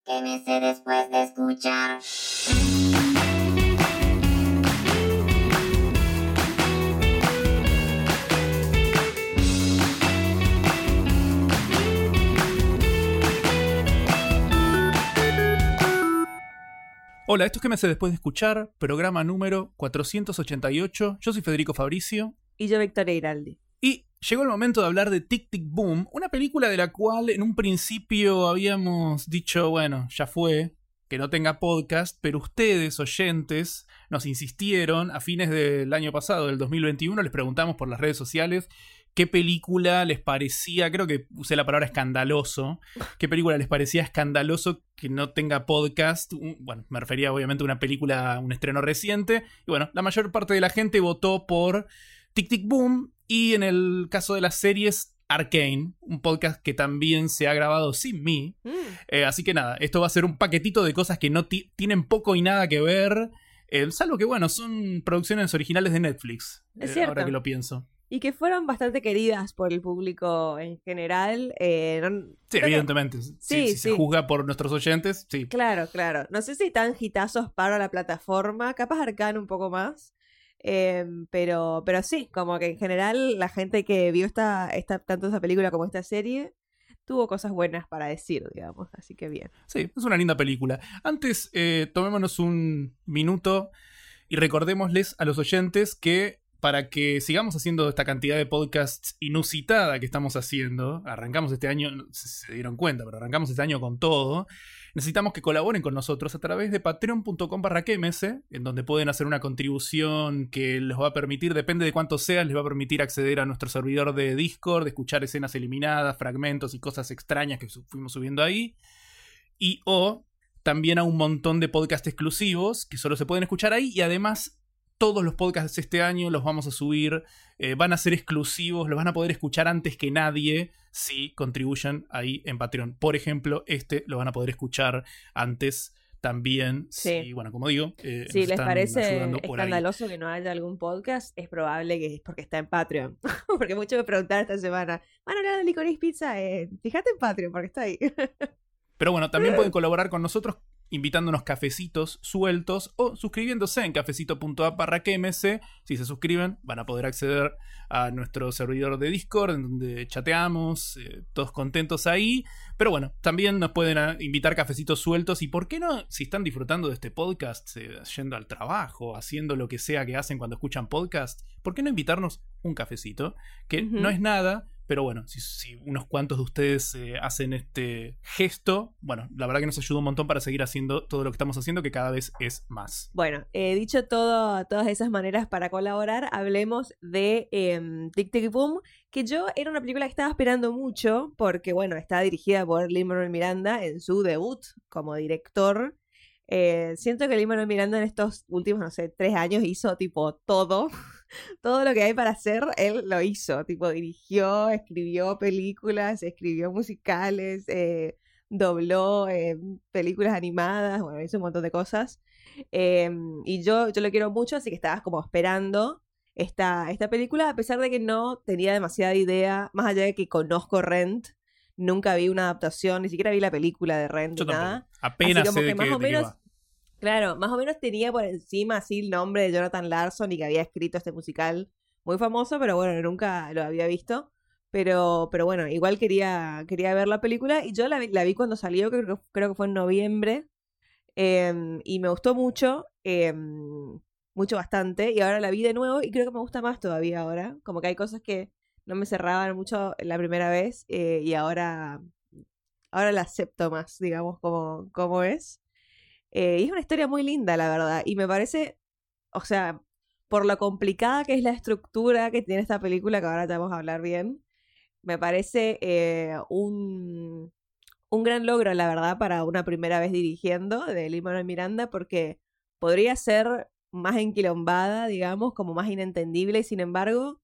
¿Qué me sé después de escuchar? Hola, esto es ¿Qué me sé después de escuchar? Programa número 488. Yo soy Federico Fabricio. Y yo, Victoria Iraldi. Y llegó el momento de hablar de Tic Tic Boom, una película de la cual en un principio habíamos dicho, bueno, ya fue, que no tenga podcast, pero ustedes, oyentes, nos insistieron a fines del año pasado, del 2021, les preguntamos por las redes sociales qué película les parecía, creo que usé la palabra escandaloso, qué película les parecía escandaloso que no tenga podcast. Bueno, me refería obviamente a una película, un estreno reciente, y bueno, la mayor parte de la gente votó por Tic Tic Boom, y en el caso de las series, Arcane, un podcast que también se ha grabado sin mí. Así que nada, esto va a ser un paquetito de cosas que no tienen poco y nada que ver, salvo que bueno, son producciones originales de Netflix, Es cierto. ahora que lo pienso. Y que fueron bastante queridas por el público en general. Sí, evidentemente. Sí. Si se juzga por nuestros oyentes, sí. Claro. No sé si tan hitazos para la plataforma, capaz Arcane un poco más. Pero sí, como que en general la gente que vio tanto esa película como esta serie tuvo cosas buenas para decir, digamos, así que bien. Sí, es una linda película. Antes, tomémonos un minuto y recordémosles a los oyentes que para que sigamos haciendo esta cantidad de podcasts inusitada que estamos haciendo, arrancamos este año, se dieron cuenta, pero arrancamos este año con todo, necesitamos que colaboren con nosotros a través de patreon.com/QMS, en donde pueden hacer una contribución que les va a permitir, depende de cuánto sea, les va a permitir acceder a nuestro servidor de Discord, escuchar escenas eliminadas, fragmentos y cosas extrañas que fuimos subiendo ahí, y o también a un montón de podcasts exclusivos que solo se pueden escuchar ahí, y además todos los podcasts de este año los vamos a subir, van a ser exclusivos, los van a poder escuchar antes que nadie si contribuyen ahí en Patreon. Por ejemplo, lo van a poder escuchar antes también. Sí. Y bueno, como digo, si les parece por escandaloso que no haya algún podcast, es probable que es porque está en Patreon. Porque muchos me preguntaron esta semana, ¿van a hablar de Licorice Pizza? Fíjate en Patreon porque está ahí. Pero bueno, también pueden colaborar con nosotros invitándonos cafecitos sueltos o suscribiéndose en cafecito.app/QMS. Si se suscriben, van a poder acceder a nuestro servidor de Discord, en donde chateamos, todos contentos ahí. Pero bueno, también nos pueden invitar cafecitos sueltos. Y por qué no, si están disfrutando de este podcast, yendo al trabajo, haciendo lo que sea que hacen cuando escuchan podcast, ¿por qué no invitarnos un cafecito? Que no es nada. Pero bueno, si unos cuantos de ustedes hacen este gesto, bueno, la verdad que nos ayuda un montón para seguir haciendo todo lo que estamos haciendo, que cada vez es más. Bueno, dicho todas esas maneras para colaborar, hablemos de Tic Tic Boom, que yo era una película que estaba esperando mucho, porque bueno, está dirigida por Lin-Manuel Miranda en su debut como director. Siento que Lin-Manuel Miranda en estos últimos, no sé, 3 años hizo tipo todo lo que hay para hacer, él lo hizo, tipo dirigió, escribió películas, escribió musicales, dobló películas animadas, bueno, hizo un montón de cosas, y yo lo quiero mucho, así que estaba como esperando esta película, a pesar de que no tenía demasiada idea, más allá de que conozco Rent. Nunca vi una adaptación, ni siquiera vi la película de Rent, yo nada. Apenas así como sé que de qué va. Claro, más o menos tenía por encima así el nombre de Jonathan Larson y que había escrito este musical muy famoso, pero bueno, nunca lo había visto. Pero bueno, igual quería ver la película y yo la vi cuando salió, creo que fue en noviembre, y me gustó mucho, bastante, y ahora la vi de nuevo y creo que me gusta más todavía ahora, como que hay cosas que no me cerraban mucho la primera vez, y ahora la acepto más, digamos, como es. Y es una historia muy linda, la verdad. Y me parece, o sea, por lo complicada que es la estructura que tiene esta película, que ahora te vamos a hablar bien, me parece un gran logro, la verdad, para una primera vez dirigiendo de Lin-Manuel Miranda, porque podría ser más enquilombada, digamos, como más inentendible, y sin embargo,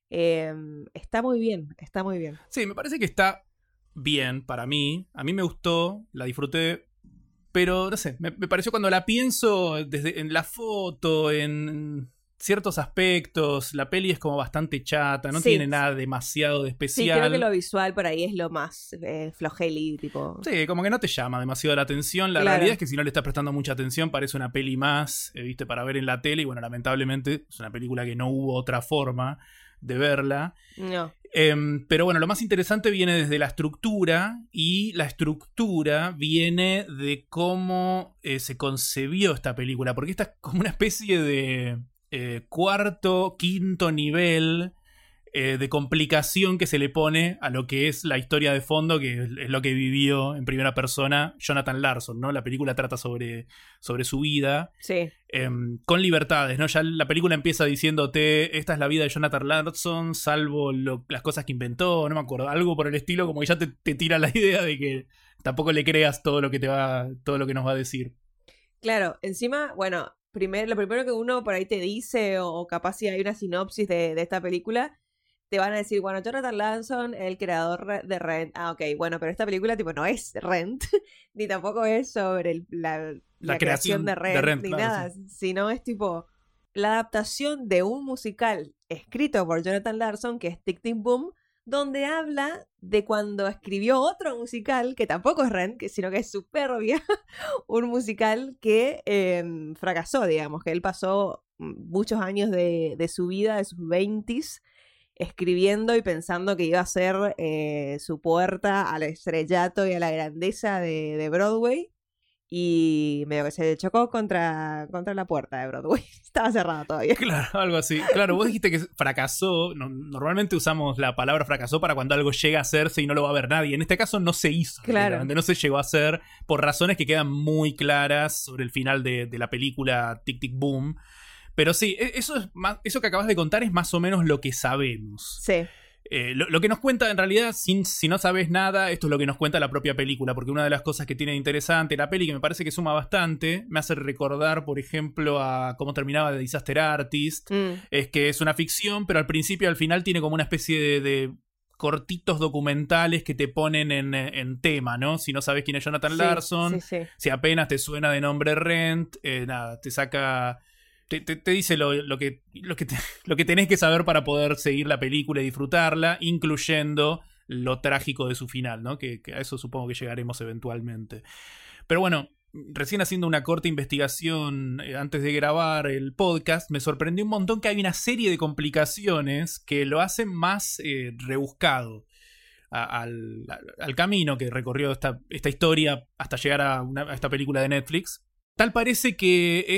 está muy bien. Sí, me parece que está bien para mí. A mí me gustó, la disfruté. Pero, no sé, me pareció cuando la pienso en la foto, ciertos aspectos. La peli es como bastante chata, no Sí. tiene nada demasiado de Sí, especial. creo que lo visual por ahí es lo más flojeli, tipo. Sí, como que no te llama demasiado la atención. La Claro. realidad es que si no le estás prestando mucha atención, parece una peli más, viste, para ver en la tele. Y bueno, lamentablemente es una película que no hubo otra forma de verla. No. Pero bueno, lo más interesante viene desde la estructura. Y la estructura viene de cómo se concebió esta película. Porque esta es como una especie de cuarto, quinto nivel de complicación que se le pone a lo que es la historia de fondo, que es lo que vivió en primera persona Jonathan Larson, ¿no? La película trata sobre su vida, Sí. con libertades, ¿no? Ya la película empieza diciéndote, esta es la vida de Jonathan Larson, salvo las cosas que inventó, no me acuerdo, algo por el estilo, como que ya te tira la idea de que tampoco le creas todo lo que nos va a decir. Claro, encima, bueno, lo primero que uno por ahí te dice, o capaz si hay una sinopsis de esta película, te van a decir, bueno, Jonathan Larson, el creador de Rent. Ah, ok, bueno, pero esta película tipo no es Rent, ni tampoco es sobre la creación de Rent, ni claro, nada, sí. sino es tipo la adaptación de un musical escrito por Jonathan Larson, que es Tic Tic Boom, donde habla de cuando escribió otro musical, que tampoco es Rent, sino que es Superbia, un musical que fracasó, digamos, que él pasó muchos años de su vida, de sus 20s, escribiendo y pensando que iba a ser su puerta al estrellato y a la grandeza de Broadway, y medio que se chocó contra la puerta de Broadway. Estaba cerrada todavía. Claro, algo así. Claro, vos dijiste que fracasó. Normalmente usamos la palabra fracasó para cuando algo llega a hacerse y no lo va a ver nadie. En este caso no se hizo. Claro. No se llegó a hacer por razones que quedan muy claras sobre el final de la película Tic Tic Boom. Pero sí, eso que acabas de contar es más o menos lo que sabemos. Sí. Lo que nos cuenta, en realidad, si no sabes nada, esto es lo que nos cuenta la propia película, porque una de las cosas que tiene de interesante la peli, que me parece que suma bastante, me hace recordar, por ejemplo, a cómo terminaba The Disaster Artist, es que es una ficción, pero al principio y al final tiene como una especie de cortitos documentales que te ponen en tema, ¿no? Si no sabes quién es Jonathan Larson, sí. si apenas te suena de nombre Rent, nada, te saca... Te dice lo que tenés que saber para poder seguir la película y disfrutarla, incluyendo lo trágico de su final, ¿no? Que a eso supongo que llegaremos eventualmente. Pero bueno, recién haciendo una corta investigación antes de grabar el podcast, me sorprendió un montón que hay una serie de complicaciones que lo hacen más rebuscado al camino que recorrió esta historia hasta llegar a esta película de Netflix. Tal parece que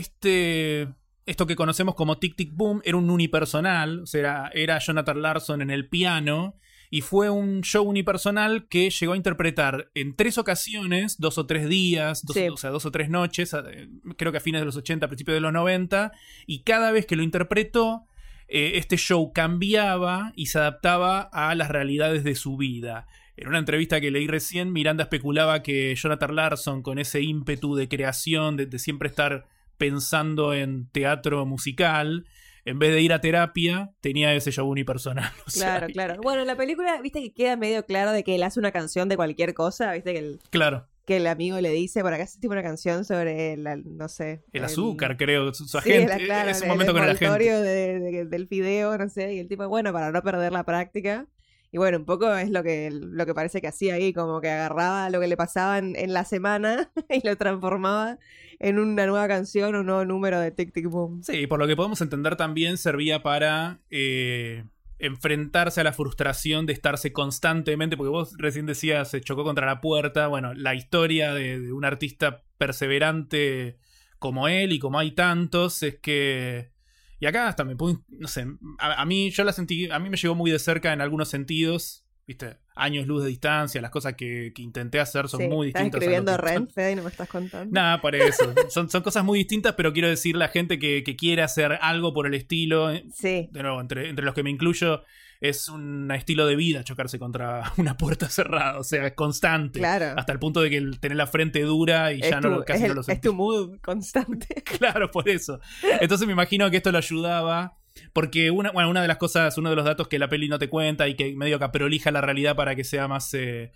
esto que conocemos como Tic Tic Boom era un unipersonal, o sea, era Jonathan Larson en el piano, y fue un show unipersonal que llegó a interpretar en 3 ocasiones, 2 o 3 días, o sea, 2 o 3 noches, creo que a fines de los 80, a principios de los 90, y cada vez que lo interpretó, este show cambiaba y se adaptaba a las realidades de su vida. En una entrevista que leí recién, Miranda especulaba que Jonathan Larson, con ese ímpetu de creación, de siempre estar pensando en teatro musical, en vez de ir a terapia, tenía ese show unipersonal. Claro, claro. Bueno, en la película, viste que queda medio claro de que él hace una canción de cualquier cosa, viste que claro. Que el amigo le dice, por acá es tipo una canción sobre, no sé... El azúcar, creo, su sí, agente. Claro, es un momento con el agente. Del fideo, no sé, y el tipo, bueno, para no perder la práctica. Y bueno, un poco es lo que parece que hacía ahí, como que agarraba lo que le pasaba en la semana y lo transformaba en una nueva canción, un nuevo número de Tic Tic Boom. Sí, por lo que podemos entender también servía para enfrentarse a la frustración de estarse constantemente, porque vos recién decías se chocó contra la puerta. Bueno, la historia de un artista perseverante como él y como hay tantos es que... Y acá hasta me pude, no sé, a mí yo la sentí, a mí me llegó muy de cerca en algunos sentidos, viste, años luz de distancia, las cosas que intenté hacer son muy distintas. ¿Estás escribiendo Rent, Fede, y no me estás contando? Nada, por eso, son cosas muy distintas, pero quiero decir, la gente que quiere hacer algo por el estilo, sí. De nuevo, entre los que me incluyo, es un estilo de vida chocarse contra una puerta cerrada, o sea, es constante. Claro. Hasta el punto de que tener la frente dura y ya casi no lo sentís. Es tu mood constante. Claro, por eso. Entonces me imagino que esto lo ayudaba. Porque una de las cosas, uno de los datos que la peli no te cuenta y que medio que prolija la realidad para que sea más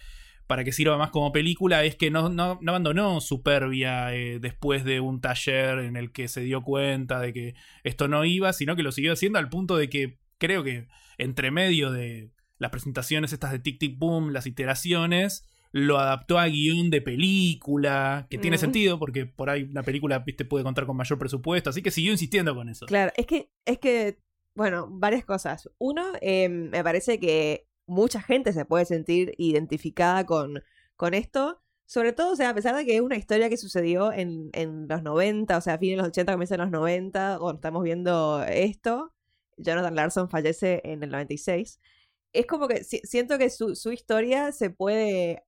para que sirva más como película, es que no abandonó Superbia después de un taller en el que se dio cuenta de que esto no iba, sino que lo siguió haciendo al punto de que creo que entre medio de las presentaciones estas de Tic Tic Boom, las iteraciones, lo adaptó a guión de película, que tiene sentido porque por ahí una película, viste, puede contar con mayor presupuesto, así que siguió insistiendo con eso. Claro, es que bueno, varias cosas. Uno, me parece que mucha gente se puede sentir identificada con esto, sobre todo, o sea, a pesar de que es una historia que sucedió en los 90, o sea, a fines de los 80, comienzo de los 90, cuando estamos viendo esto, Jonathan Larson fallece en el 96. Es como que siento que su historia se puede...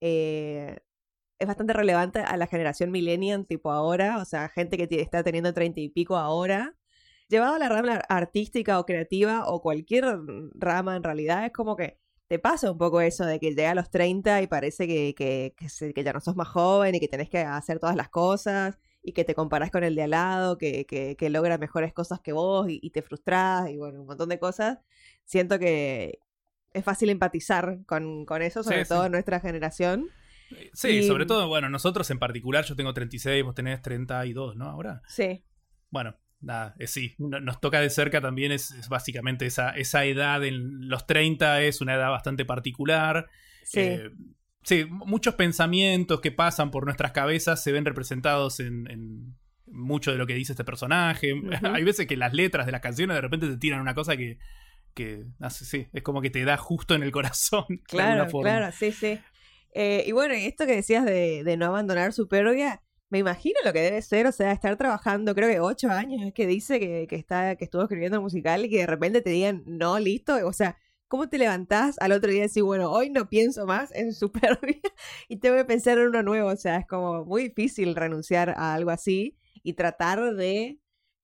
es bastante relevante a la generación millennial, tipo ahora, o sea, gente que está teniendo 30 y pico ahora. Llevado a la rama artística o creativa o cualquier rama en realidad, es como que te pasa un poco eso de que llega a los 30 y parece que ya no sos más joven y que tenés que hacer todas las cosas y que te comparás con el de al lado, que logra mejores cosas que vos y te frustrás y bueno, un montón de cosas. Siento que es fácil empatizar con eso, sobre todo en nuestra generación. Sí, sobre todo, bueno, nosotros en particular, yo tengo 36, vos tenés 32, ¿no? Ahora. Sí. Bueno, nada, sí, nos toca de cerca también, es básicamente esa edad, en los 30 es una edad bastante particular. Sí. Sí, muchos pensamientos que pasan por nuestras cabezas se ven representados en mucho de lo que dice este personaje. Hay veces que las letras de las canciones de repente te tiran una cosa que sí, es como que te da justo en el corazón. Claro, claro, sí. Y bueno, y esto que decías de no abandonar Superbia, me imagino lo que debe ser, o sea, estar trabajando, creo que 8 años es que dice que estuvo escribiendo el musical y que de repente te digan, no, listo, o sea, ¿cómo te levantás al otro día y decís, bueno, hoy no pienso más en Superbia y tengo que pensar en uno nuevo? O sea, es como muy difícil renunciar a algo así y tratar de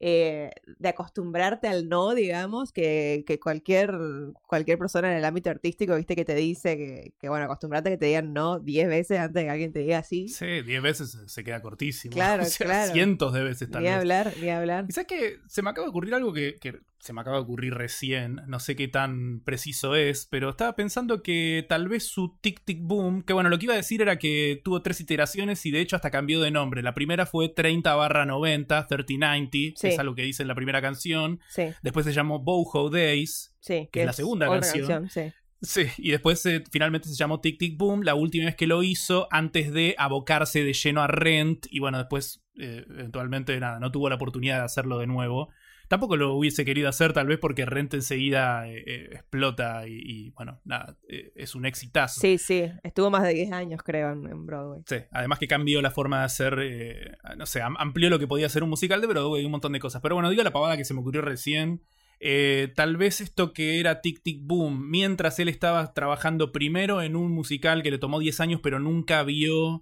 acostumbrarte al no, digamos, que cualquier persona en el ámbito artístico, viste, que te dice que bueno, acostumbrarte a que te digan no 10 veces antes de que alguien te diga sí. Sí, 10 veces se queda cortísimo. Claro, o sea, claro. Cientos de veces tal vez. Ni hablar. Y sabes que se me acaba de ocurrir algo que se me acaba de ocurrir recién, no sé qué tan preciso es, pero estaba pensando que tal vez su Tic Tic Boom, que bueno, lo que iba a decir era que tuvo 3 iteraciones y de hecho hasta cambió de nombre. La primera fue 30/90, 3090, sí. Es algo que dice en la primera canción. Sí. Después se llamó Boho Days, sí, que es la segunda canción. Sí. Sí, y después finalmente se llamó Tic Tic Boom, la última vez que lo hizo antes de abocarse de lleno a Rent, y bueno, después eventualmente nada, no tuvo la oportunidad de hacerlo de nuevo. Tampoco lo hubiese querido hacer tal vez porque Rent enseguida explota y bueno, nada, es un exitazo. Sí, estuvo más de 10 años creo en Broadway. Sí, además que cambió la forma de hacer, no sé, amplió lo que podía ser un musical de Broadway y un montón de cosas. Pero bueno, digo la pavada que se me ocurrió recién. Tal vez esto que era Tic Tic Boom, mientras él estaba trabajando primero en un musical que le tomó 10 años pero nunca vio,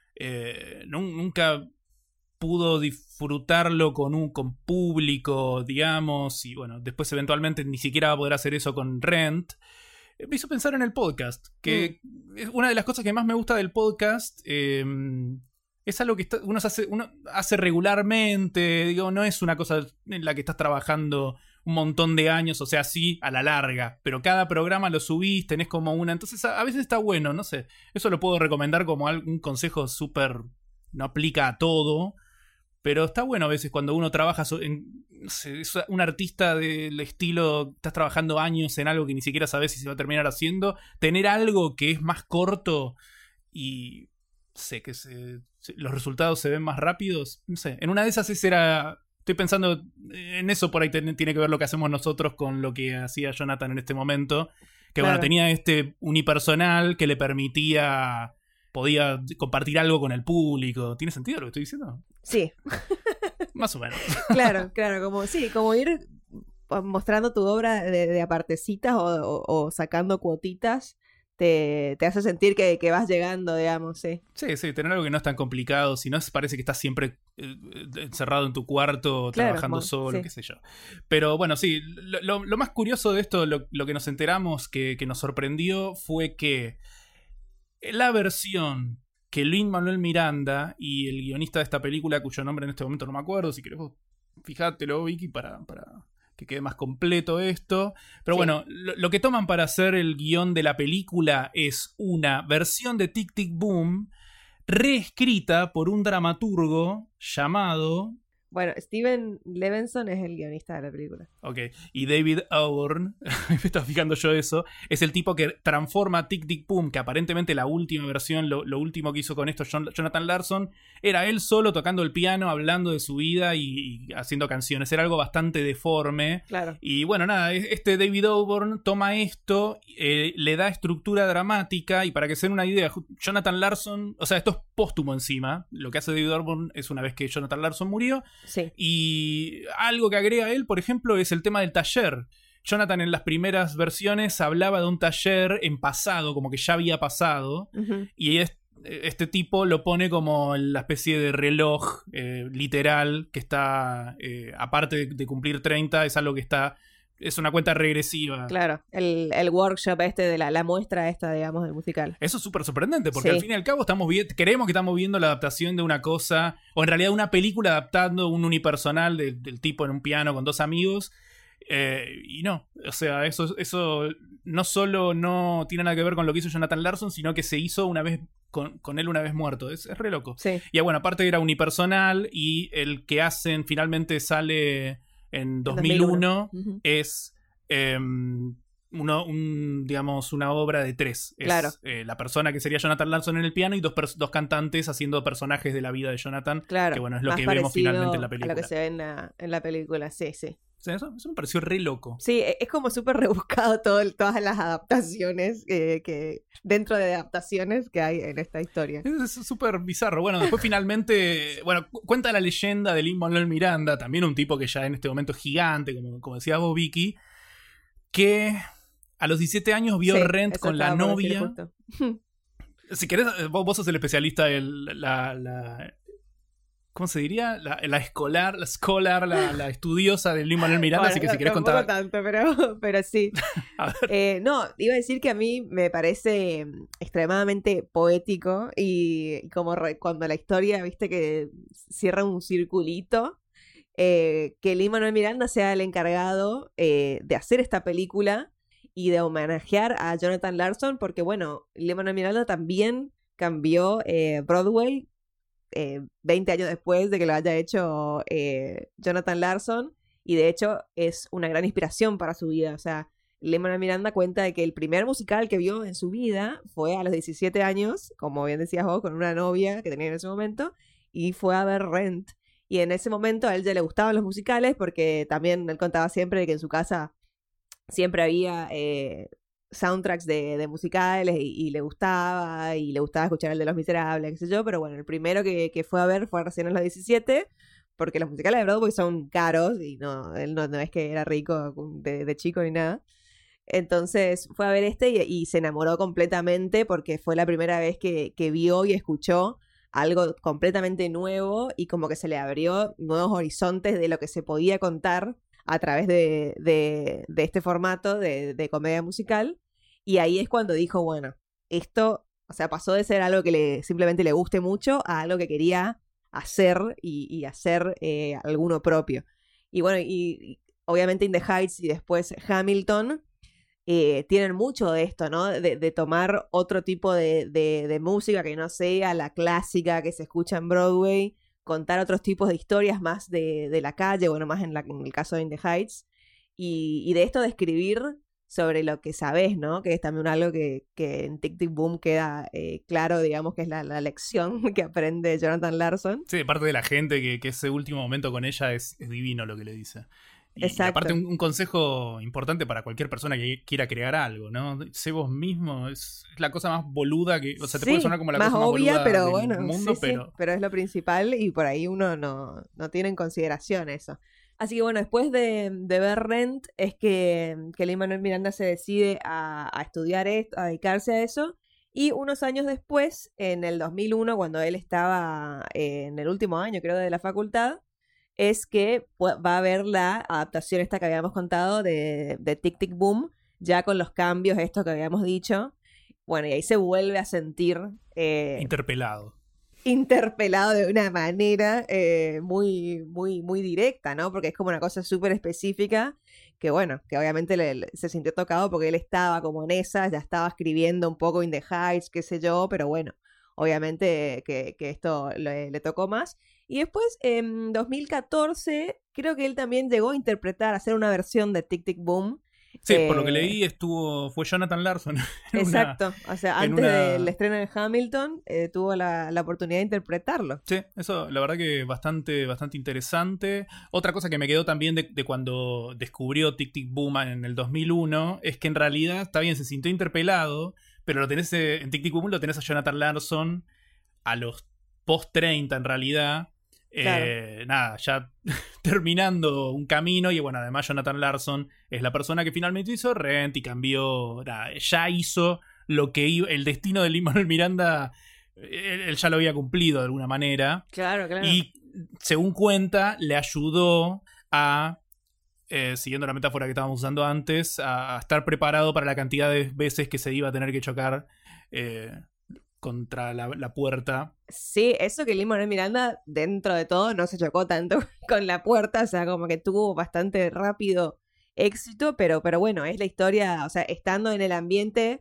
nunca pudo disfrutarlo con público, digamos, y bueno, después eventualmente ni siquiera va a poder hacer eso con Rent. Me hizo pensar en el podcast, que es una de las cosas que más me gusta del podcast. Es algo que uno hace regularmente, digo, no es una cosa en la que estás trabajando un montón de años, o sea, sí, a la larga, pero cada programa lo subís, tenés como una, entonces a veces está bueno, no sé, eso lo puedo recomendar como un consejo súper, no aplica a todo, pero está bueno a veces cuando uno trabaja no sé, es un artista del estilo, estás trabajando años en algo que ni siquiera sabes si se va a terminar haciendo, tener algo que es más corto y sé que los resultados se ven más rápidos, no sé, en una de esas estoy pensando en eso, por ahí tiene que ver lo que hacemos nosotros con lo que hacía Jonathan en este momento, que claro, bueno, tenía este unipersonal que le podía compartir algo con el público. ¿Tiene sentido lo que estoy diciendo? Sí. Más o menos. Claro, como ir mostrando tu obra de a partecitas o sacando cuotitas. Te hace sentir que vas llegando, digamos, sí. Sí, tener algo que no es tan complicado, si no parece que estás siempre encerrado en tu cuarto, claro, trabajando solo, sí, qué sé yo. Pero bueno, sí, lo más curioso de esto, lo que nos enteramos, que nos sorprendió, fue que la versión que Lin-Manuel Miranda y el guionista de esta película, cuyo nombre en este momento no me acuerdo, si querés vos fijátelo, Vicky, para que quede más completo esto. Pero Sí. bueno, lo que toman para hacer el guión de la película es una versión de Tic Tic Boom reescrita por un dramaturgo llamado... Bueno, Steven Levinson es el guionista de la película. Ok, y David Auburn, me estaba fijando yo eso, es el tipo que transforma Tic Tic Boom, que aparentemente la última versión, lo último que hizo con esto Jonathan Larson, era él solo tocando el piano, hablando de su vida y haciendo canciones. Era algo bastante deforme. Claro. Y bueno, nada, este David Auburn toma esto, le da estructura dramática, y para que se den una idea, Jonathan Larson, o sea, esto es póstumo encima, lo que hace David Auburn es una vez que Jonathan Larson murió. Sí. Y algo que agrega él, por ejemplo, es el tema del taller. Jonathan en las primeras versiones hablaba de un taller en pasado, como que ya había pasado, Ujú. y este tipo lo pone como la especie de reloj literal que está, aparte de cumplir 30, es algo que está... Es una cuenta regresiva. Claro, el workshop de la muestra esta, digamos, del musical. Eso es súper sorprendente, porque Sí. al fin y al cabo creemos que estamos viendo la adaptación de una cosa, o en realidad una película adaptando un unipersonal del tipo en un piano con dos amigos, y no, o sea, eso no solo no tiene nada que ver con lo que hizo Jonathan Larson, sino que se hizo una vez con él una vez muerto. Es re loco. Sí. Y bueno, aparte era unipersonal, y el que hacen finalmente sale en 2001 Ujú. es digamos, una obra de tres. Es, Claro. la persona que sería Jonathan Larson en el piano y dos cantantes haciendo personajes de la vida de Jonathan. Claro. Que bueno, es lo Más que vemos parecido finalmente en la a película. lo que se ve en la película, sí, sí. O sea, eso me pareció re loco. Sí, es como súper rebuscado todas las adaptaciones que dentro de adaptaciones que hay en esta historia. Es súper bizarro. Bueno, después finalmente, bueno, cuenta la leyenda de Lin-Manuel Miranda, también un tipo que ya en este momento es gigante, como decías vos, Vicky, que a los 17 años vio Sí, Rent eso con la estaba por decir novia. justo. Si querés, vos sos el especialista, ¿cómo se diría? La estudiosa de Lin-Manuel Miranda, Bueno, así que si querés tampoco contar... tanto, pero sí. A ver. No, iba a decir que a mí me parece extremadamente poético y como cuando la historia, viste, que cierra un circulito, que Lin-Manuel Miranda sea el encargado de hacer esta película y de homenajear a Jonathan Larson, porque bueno, Lin-Manuel Miranda también cambió Broadway 20 años después de que lo haya hecho Jonathan Larson, y de hecho es una gran inspiración para su vida. O sea, Lin-Manuel Miranda cuenta de que el primer musical que vio en su vida fue a los 17 años, como bien decías vos, con una novia que tenía en ese momento, y fue a ver Rent. Y en ese momento a él ya le gustaban los musicales, porque también él contaba siempre de que en su casa siempre había soundtracks de musicales y le gustaba escuchar el de Los Miserables, qué sé yo, pero bueno, el primero que fue a ver fue recién a los 17, porque los musicales de Broadway son caros y él no es que era rico de chico ni nada. Entonces fue a ver y se enamoró completamente porque fue la primera vez que vio y escuchó algo completamente nuevo y como que se le abrió nuevos horizontes de lo que se podía contar a través de este formato de comedia musical. Y ahí es cuando dijo, bueno, esto, o sea, pasó de ser algo que simplemente le guste mucho a algo que quería hacer y hacer alguno propio. Y bueno, y obviamente In the Heights y después Hamilton tienen mucho de esto, ¿no? De tomar otro tipo de música que no sea la clásica que se escucha en Broadway, contar otros tipos de historias más de la calle, bueno, más en el caso de In the Heights, y de esto de escribir sobre lo que sabes, ¿no? Que es también algo que en Tic Tic Boom queda claro, digamos, que es la lección que aprende Jonathan Larson. Sí, de parte de la gente, que ese último momento con ella es divino lo que le dice. Y aparte un consejo importante para cualquier persona que quiera crear algo, ¿no? Sé vos mismo, es la cosa más boluda que... O sea, te puede sonar como la más cosa más obvia, boluda pero del bueno, mundo, sí, pero es lo principal y por ahí uno no tiene en consideración eso. Así que bueno, después de ver Rent es que Lin-Manuel Miranda se decide a estudiar esto, a dedicarse a eso. Y unos años después, en el 2001, cuando él estaba en el último año, creo, de la facultad, es que va a haber la adaptación esta que habíamos contado de Tic Tic Boom, ya con los cambios estos que habíamos dicho. Bueno, y ahí se vuelve a sentir... interpelado. interpelado de una manera muy, muy, muy directa, ¿no? Porque es como una cosa súper específica que, bueno, que obviamente se sintió tocado porque él estaba como en esa, ya estaba escribiendo un poco In the Heights, qué sé yo, pero bueno, obviamente que esto le tocó más. Y después, en 2014, creo que él también llegó a interpretar, a hacer una versión de Tic Tic Boom. Sí, por lo que leí fue Jonathan Larson. Exacto, o sea, antes del estreno de Hamilton tuvo la oportunidad de interpretarlo. Sí, eso la verdad que bastante interesante. Otra cosa que me quedó también de cuando descubrió Tic Tic Boom en el 2001 es que en realidad, está bien, se sintió interpelado, pero lo tenés en Tic Tic Boom lo tenés a Jonathan Larson a los post 30 en realidad. Claro. Nada, ya terminando un camino. Y bueno, además Jonathan Larson es la persona que finalmente hizo Rent y cambió, nada, ya hizo lo que el destino de Lin-Manuel Miranda, él ya lo había cumplido de alguna manera. Claro, claro. Y según cuenta, le ayudó a, siguiendo la metáfora que estábamos usando antes, a estar preparado para la cantidad de veces que se iba a tener que chocar contra la puerta. Sí, eso que Lin-Manuel Miranda, dentro de todo, no se chocó tanto con la puerta, o sea, como que tuvo bastante rápido éxito, pero bueno, es la historia, o sea, estando en el ambiente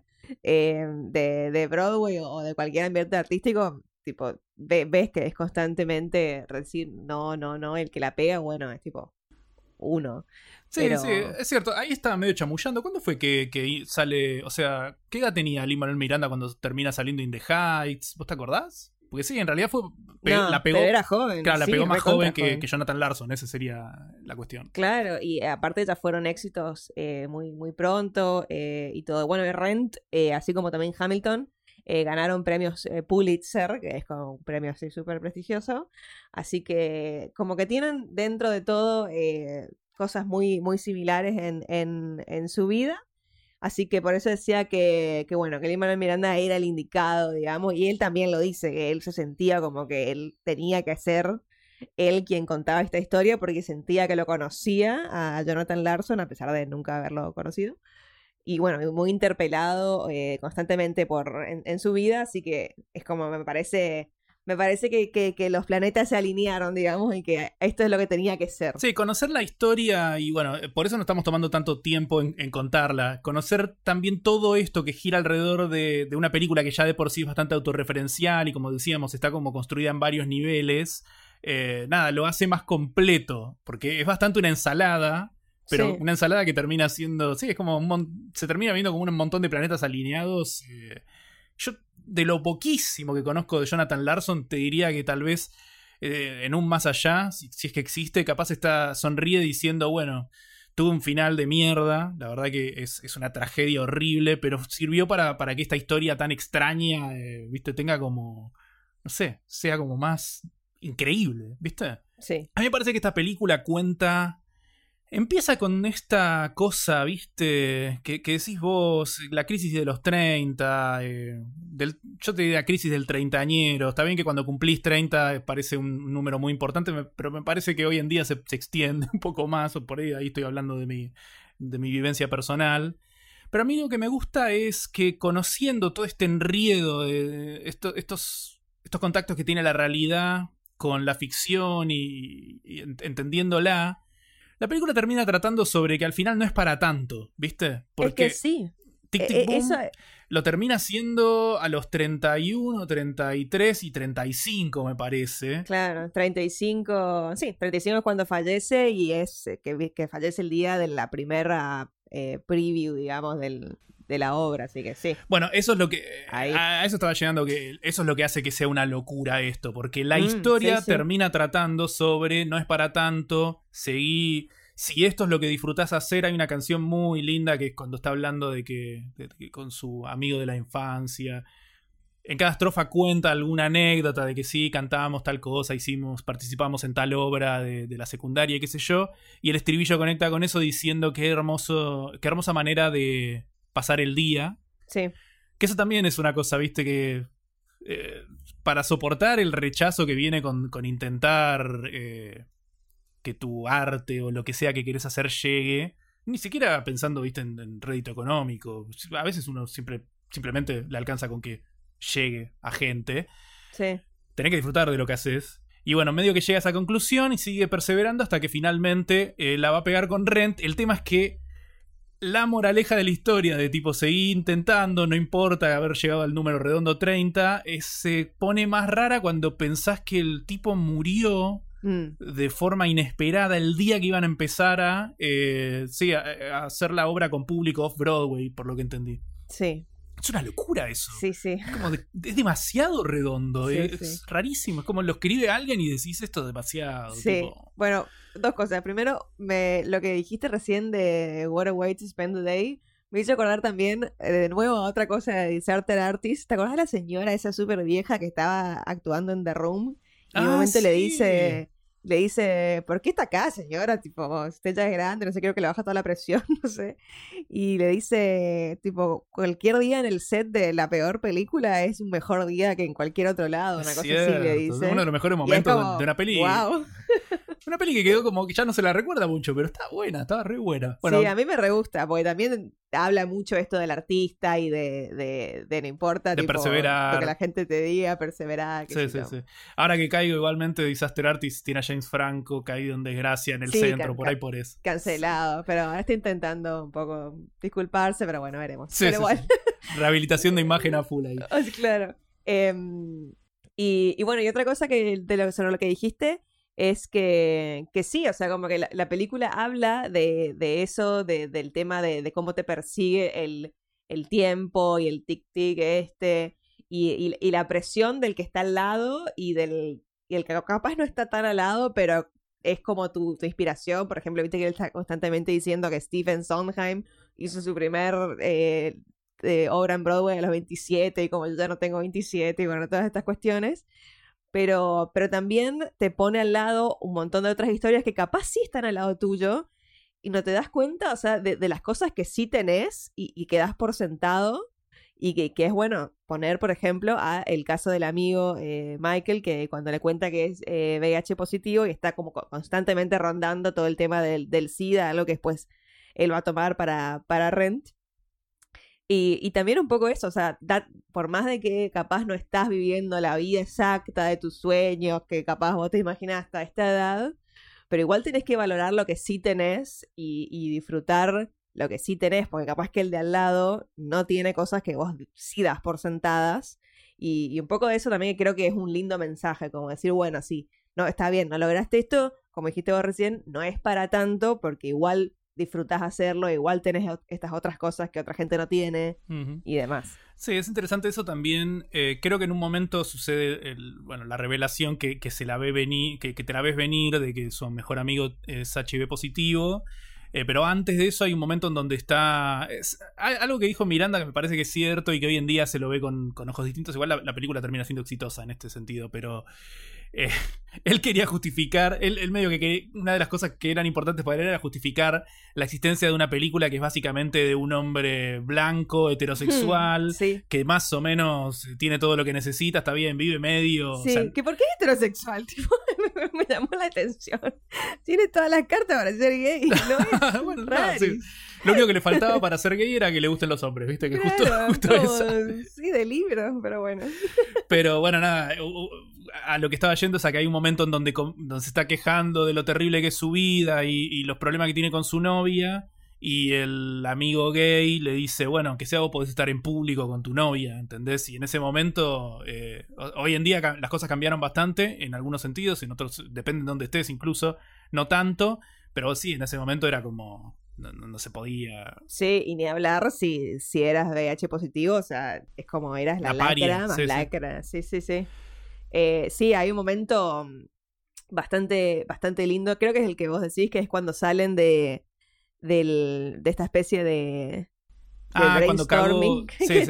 de Broadway o de cualquier ambiente artístico, tipo, ves que es constantemente decir, no, el que la pega, bueno, es tipo uno. Sí, pero... sí, es cierto. Ahí estaba medio chamullando. ¿Cuándo fue que sale? O sea, ¿qué edad tenía Lin-Manuel Miranda cuando termina saliendo In the Heights? ¿Vos te acordás? Porque sí, en realidad la pegó. Pero era joven. Claro, la sí, pegó más joven que Jonathan Larson. Esa sería la cuestión. Claro, y aparte ya fueron éxitos muy, muy pronto y todo. Bueno, Rent, así como también Hamilton, ganaron premios Pulitzer, que es como un premio así súper prestigioso. Así que como que tienen dentro de todo cosas muy, muy similares en su vida. Así que por eso decía que bueno, que Lin-Manuel Miranda era el indicado, digamos, y él también lo dice, que él se sentía como que él tenía que ser él quien contaba esta historia porque sentía que lo conocía a Jonathan Larson, a pesar de nunca haberlo conocido. Y bueno, muy interpelado constantemente en su vida, así que es como me parece que los planetas se alinearon, digamos, y que esto es lo que tenía que ser. Sí, conocer la historia, y bueno, por eso no estamos tomando tanto tiempo en contarla. Conocer también todo esto que gira alrededor de una película que ya de por sí es bastante autorreferencial y, como decíamos, está como construida en varios niveles. Nada, lo hace más completo, porque es bastante una ensalada, pero Sí. una ensalada que termina siendo, sí, es como se termina viendo como un montón de planetas alineados. Yo, de lo poquísimo que conozco de Jonathan Larson, te diría que tal vez en un más allá, si es que existe, capaz sonríe diciendo, bueno, tuve un final de mierda, la verdad que es una tragedia horrible, pero sirvió para que esta historia tan extraña, viste, tenga como, no sé, sea como más increíble, ¿viste? Sí. A mí me parece que esta película empieza con esta cosa, ¿viste? Que decís vos, la crisis de los 30, yo te diría crisis del treintañero. Está bien que cuando cumplís 30 parece un número muy importante, pero me parece que hoy en día se extiende un poco más, o por ahí estoy hablando de mi vivencia personal. Pero a mí lo que me gusta es que, conociendo todo este enriedo de estos contactos que tiene la realidad con la ficción y entendiéndola, la película termina tratando sobre que al final no es para tanto, ¿viste? Porque es que sí. Tic Tic Boom Eso, lo termina haciendo a los 31, 33 y 35, me parece. claro, 35, sí, 35 es cuando fallece y es que fallece el día de la primera preview, digamos, de la obra, así que sí. Bueno, eso es lo que... Ahí. A eso estaba llegando, que eso es lo que hace que sea una locura esto, porque la historia sí, sí. termina tratando sobre no es para tanto, si esto es lo que disfrutás hacer. Hay una canción muy linda que es cuando está hablando de que con su amigo de la infancia. En cada estrofa cuenta alguna anécdota de que sí, cantábamos tal cosa, participamos en tal obra de la secundaria, qué sé yo. Y el estribillo conecta con eso diciendo qué hermosa manera de pasar el día. Sí. Que eso también es una cosa, viste, que para soportar el rechazo que viene con intentar que tu arte o lo que sea que querés hacer llegue, ni siquiera pensando, viste, en rédito económico. A veces uno simplemente le alcanza con que llegue a gente. Sí. tenés que disfrutar de lo que haces. Y bueno, medio que llega a esa conclusión y sigue perseverando hasta que finalmente la va a pegar con Rent. El tema es que la moraleja de la historia de tipo seguí intentando, no importa haber llegado al número redondo 30, se pone más rara cuando pensás que el tipo murió de forma inesperada el día que iban a empezar a hacer la obra con público off-Broadway, por lo que entendí. Sí. Es una locura eso. Sí, sí. Es demasiado redondo. Sí, es rarísimo. Es como lo escribe alguien y decís esto es demasiado. Sí. Tipo... Bueno, dos cosas. Primero, lo que dijiste recién de What a Way to Spend the Day me hizo acordar también, de nuevo, a otra cosa de Deserted Artist. ¿Te acordás de la señora esa súper vieja que estaba actuando en The Room? Y en un momento le dice, ¿por qué está acá, señora? Tipo, usted ya es grande, no sé, creo que le baja toda la presión, no sé. Y le dice, tipo, cualquier día en el set de la peor película es un mejor día que en cualquier otro lado, una cosa así le dice. Es uno de los mejores momentos como, de una peli. Wow. Una peli que quedó como que ya no se la recuerda mucho, pero está buena, estaba re buena. Bueno, sí, a mí me re gusta, porque también habla mucho esto del artista y de no importa, de tipo, perseverar. Lo que la gente te diga, perseverar. Sí. Ahora que caigo igualmente, Disaster Artist tiene a James Franco caído en desgracia en el centro, por ahí por eso. Cancelado, pero ahora está intentando un poco disculparse, pero bueno, veremos. Sí, pero igual. Rehabilitación de imagen a full ahí. Claro. Y bueno, y otra cosa sobre lo que dijiste es que sí, o sea, como que la película habla de eso, del tema de cómo te persigue el tiempo y el tic-tic y la presión del que está al lado y el que capaz no está tan al lado, pero es como tu inspiración. Por ejemplo, viste que él está constantemente diciendo que Stephen Sondheim hizo su primer obra en Broadway a los 27 y como yo ya no tengo 27 y bueno, todas estas cuestiones. Pero también te pone al lado un montón de otras historias que capaz sí están al lado tuyo y no te das cuenta, o sea, de las cosas que sí tenés y que das por sentado y que es bueno poner, por ejemplo, a el caso del amigo Michael, que cuando le cuenta que es VIH positivo y está como constantemente rondando todo el tema del SIDA, algo que después él va a tomar para Rent. Y también un poco eso, o sea, por más de que capaz no estás viviendo la vida exacta de tus sueños, que capaz vos te imaginás hasta esta edad, pero igual tenés que valorar lo que sí tenés y disfrutar lo que sí tenés, porque capaz que el de al lado no tiene cosas que vos sí das por sentadas. Y un poco de eso también creo que es un lindo mensaje, como decir, bueno, sí, no, está bien, no lograste esto, como dijiste vos recién, no es para tanto, porque igual disfrutás hacerlo, igual tenés estas otras cosas que otra gente no tiene y demás. Sí, es interesante eso también. Creo que en un momento sucede la revelación que se la ve venir, que te la ves venir de que su mejor amigo es HIV positivo. Pero antes de eso hay un momento en donde está... algo que dijo Miranda que me parece que es cierto y que hoy en día se lo ve con ojos distintos. Igual la película termina siendo exitosa en este sentido, pero... él quería justificar, él medio que una de las cosas que eran importantes para él era justificar la existencia de una película que es básicamente de un hombre blanco, heterosexual, que más o menos tiene todo lo que necesita, está bien, vive medio... Sí, o sea, que ¿por qué es heterosexual? Tipo, me llamó la atención. Tiene todas las cartas para ser gay, ¿no? Es bueno, no, sí. Lo único que le faltaba para ser gay era que le gusten los hombres, ¿viste? Que claro, justo eso. Sí, de libro, pero bueno. Pero bueno, nada, a lo que estaba yendo es a que hay un momento en donde se está quejando de lo terrible que es su vida y los problemas que tiene con su novia. Y el amigo gay le dice, bueno, aunque sea vos podés estar en público con tu novia, ¿entendés? Y en ese momento, hoy en día las cosas cambiaron bastante, en algunos sentidos, en otros, depende de dónde estés incluso, no tanto, pero sí, en ese momento era como... No se podía. Sí, y ni hablar si eras VIH positivo, o sea, es como eras la lacra, más lacra. Sí. Sí, hay un momento bastante lindo, creo que es el que vos decís, que es cuando salen de esta especie de brainstorming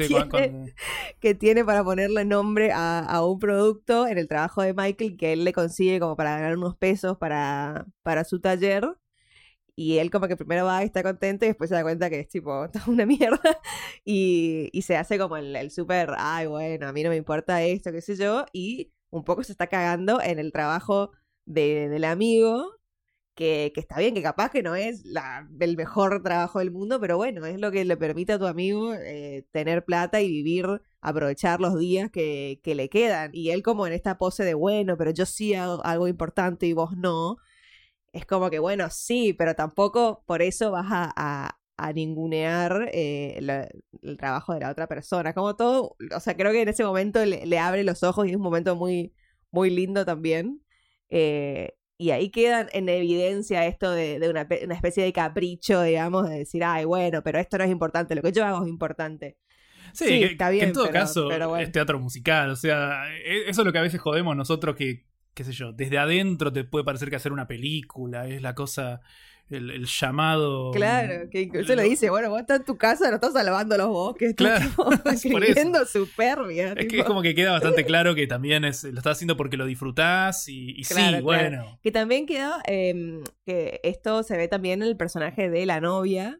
que tiene para ponerle nombre a un producto en el trabajo de Michael que él le consigue como para ganar unos pesos para su taller. Y él como que primero va y está contento y después se da cuenta que es tipo toda una mierda y se hace como el súper, ay bueno, a mí no me importa esto, qué sé yo, y un poco se está cagando en el trabajo del amigo que está bien, que capaz que no es el mejor trabajo del mundo, pero bueno, es lo que le permite a tu amigo tener plata y vivir, aprovechar los días que le quedan. Y él como en esta pose de, bueno, pero yo sí hago algo importante y vos no. Es como que, bueno, sí, pero tampoco por eso vas a ningunear el trabajo de la otra persona. Como todo, o sea, creo que en ese momento le abre los ojos y es un momento muy, muy lindo también. Y ahí quedan en evidencia esto de una especie de capricho, digamos, de decir, ay, bueno, pero esto no es importante, lo que yo hago es importante. Sí, está bien, que en todo caso pero bueno. es teatro musical, o sea, eso es lo que a veces jodemos nosotros que, qué sé yo, desde adentro te puede parecer que hacer una película, es la cosa, el llamado... Claro, que incluso le dice, bueno, vos estás en tu casa, no estás salvando los bosques, claro, estás escribiendo Superbia. Es que es como que queda bastante claro que también lo estás haciendo porque lo disfrutás y claro, sí, bueno. Claro. Que también quedó, que esto se ve también en el personaje de la novia,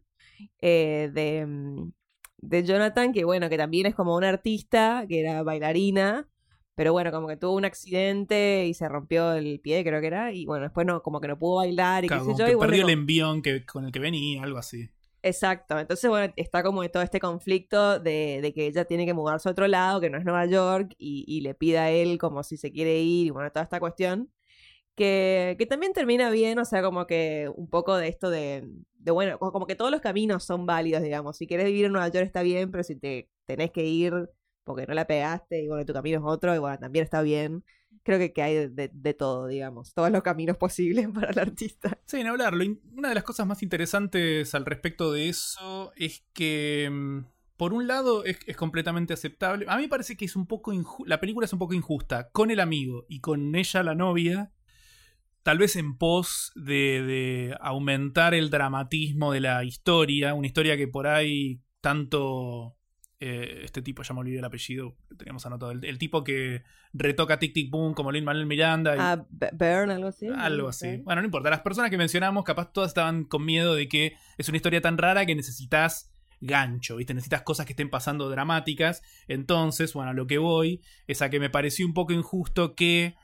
de Jonathan, que bueno, que también es como una artista, que era bailarina, pero bueno, como que tuvo un accidente y se rompió el pie, creo que era, y bueno, después no, como que no pudo bailar y Claro, qué sé yo. que Y bueno, perdió el envión con el que venía, algo así. Exacto, entonces bueno, está como todo este conflicto de que ella tiene que mudarse a otro lado, que no es Nueva York, y le pide a él como si se quiere ir, y bueno, toda esta cuestión, que también termina bien, o sea, como que un poco de esto de bueno, como que todos los caminos son válidos, digamos, si quieres vivir en Nueva York está bien, pero si te tenés que ir porque no la pegaste, y bueno, tu camino es otro, y bueno, también está bien. Creo que hay de todo, digamos, todos los caminos posibles para el artista. Sí, en hablarlo. Una de las cosas más interesantes al respecto de eso es que, por un lado, es completamente aceptable. A mí me parece que es un poco la película es un poco injusta con el amigo y con ella, la novia, tal vez en pos de aumentar el dramatismo de la historia, una historia que por ahí tanto... este tipo, ya me olvidé el apellido, lo teníamos anotado, el tipo que retoca Tic Tic Boom como Lin-Manuel Miranda. Burn, algo así. Algo así. Bueno, no importa. Las personas que mencionamos, capaz todas estaban con miedo de que es una historia tan rara que necesitas gancho, ¿viste? Necesitas cosas que estén pasando dramáticas. Entonces, bueno, a lo que voy es a que me pareció un poco injusto que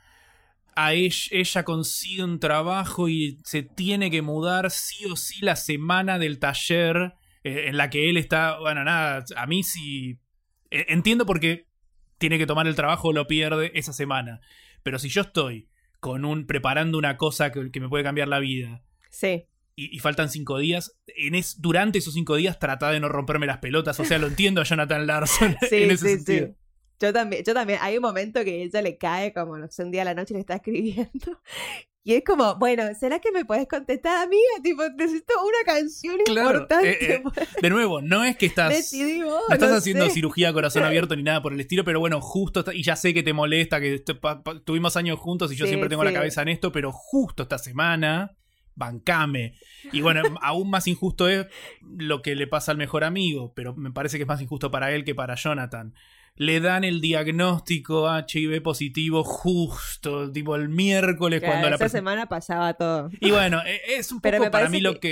a ella consigue un trabajo y se tiene que mudar sí o sí la semana del taller en la que él está. Bueno, nada, a mí sí entiendo por qué tiene que tomar el trabajo o lo pierde esa semana, pero si yo estoy preparando una cosa que me puede cambiar la vida, sí, y faltan 5 días, durante esos 5 días trata de no romperme las pelotas, o sea, lo entiendo a Jonathan Larson en ese sentido. Sí. Yo también, hay un momento que ella le cae como, no sé, un día a la noche le está escribiendo. Y es como, bueno, ¿será que me podés contestar, amiga? Tipo, necesito una canción importante. De nuevo, no es que estás no estás haciendo cirugía a corazón abierto ni nada por el estilo, pero bueno, justo, y ya sé que te molesta, que tuvimos años juntos y yo siempre tengo la cabeza en esto, pero justo esta semana, bancame. Y bueno, aún más injusto es lo que le pasa al mejor amigo, pero me parece que es más injusto para él que para Jonathan. Le dan el diagnóstico HIV positivo justo, tipo el miércoles, claro, cuando esa semana pasaba todo. Y bueno, es un poco para mí lo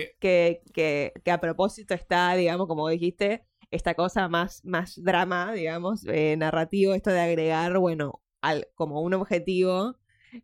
que a propósito está, digamos, como dijiste, esta cosa más drama, digamos, narrativo, esto de agregar, bueno, como un objetivo